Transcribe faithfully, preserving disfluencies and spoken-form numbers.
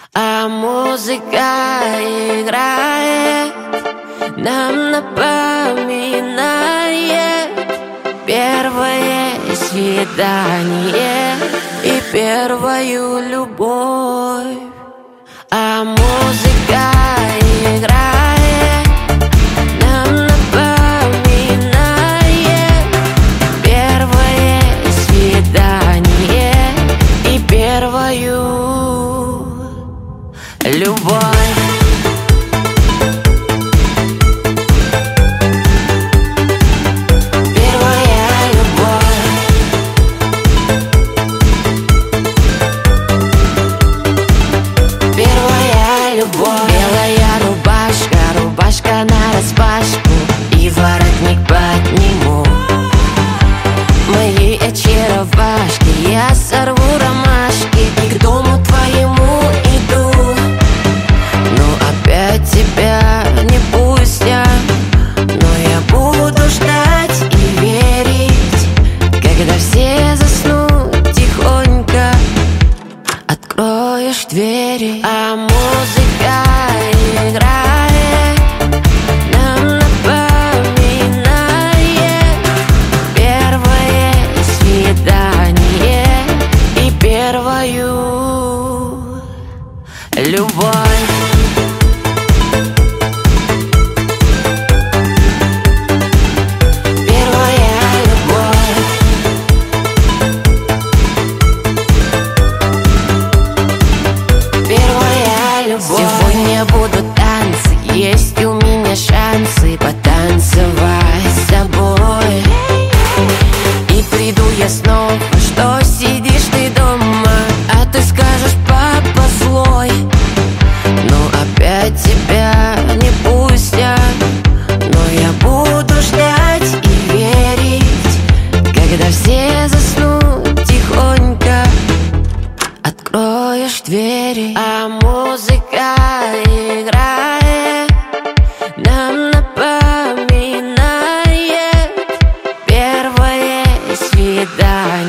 А музыка играет, нам напоминает первое свидание и первую любовь. А музыка играет, нам напоминает первое свидание и первую любовь. Белая рубашка, рубашка нараспашку и воротник подниму. Мои очаровашки, я сорву ромашки и к дому твоему иду. Но опять тебя не пустят, но я буду ждать и верить, когда все заснут тихонько, откроешь двери. А музыка играет, нам напоминает первое свидание и первую любовь. Сегодня будут танцы, есть у меня шансы потанцевать с тобой. И приду я снова, что сидишь ты дома, а ты скажешь: папа злой. Но опять тебя не пустят, но я буду ждать и верить, когда все заснут тихонько, откроешь двери. А музыка играет, нам напоминает первое свидание